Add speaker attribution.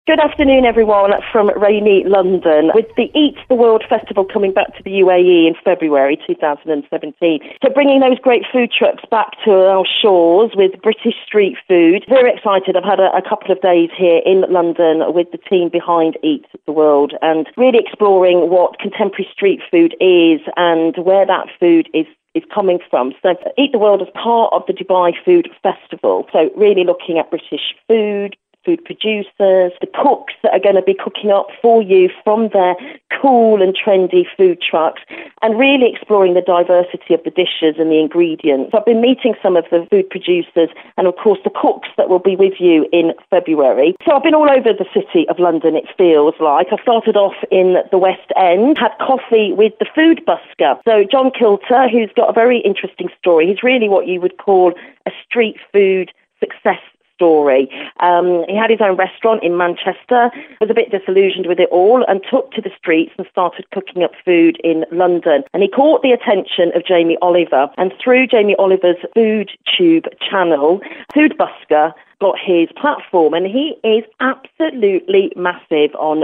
Speaker 1: Good afternoon, everyone, from rainy London. With the Eat the World Festival coming back to the UAE in February 2017. So bringing those great food trucks back to our shores with British street food. Very excited. I've had a couple of days here in London with the team behind Eat the World and really exploring what contemporary street food is and where that food is coming from. So Eat the World is part of the Dubai Food Festival. So really looking at British food producers, the cooks that are going to be cooking up for you from their cool and trendy food trucks, and really exploring the diversity of the dishes and the ingredients. I've been meeting some of the food producers and, of course, the cooks that will be with you in February. So I've been all over the city of London, it feels like. I started off in the West End, had coffee with the food busker. So John Kilter, who's got a very interesting story. He's really what you would call a street food success story. He had his own restaurant in Manchester, was a bit disillusioned with it all and took to the streets and started cooking up food in London. And he caught the attention of Jamie Oliver, and through Jamie Oliver's Food Tube channel, Food Busker got his platform, and he is absolutely massive on